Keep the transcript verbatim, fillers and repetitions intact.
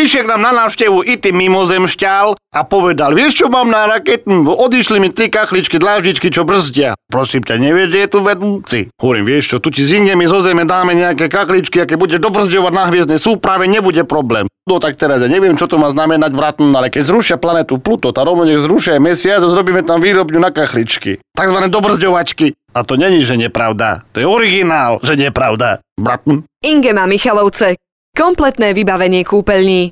Prišiel k nám na návštevu i tým mimozemšťal a povedal, vieš čo mám na raketnú? Odišli mi tri kachličky, dláždičky, čo brzdia. Prosím ťa, nevieš, že je tu vedúci? Hovorím, vieš čo, tu ti zindemi zo zeme dáme nejaké kachličky, aké budeš dobrzďovať na hviezdnej súprave, nebude problém. No tak teraz ja neviem, čo to má znamenať, bratn, ale keď zrušia planetu Pluto, tá rovno nech zrušia aj mesiac a zrobíme tam výrobňu na kachličky. Takzvané dobrzďovačky. A to není, že nepravda. To je originál, že nepravda. Bratn. Ingema Michalovce. Kompletné vybavenie kúpeľní.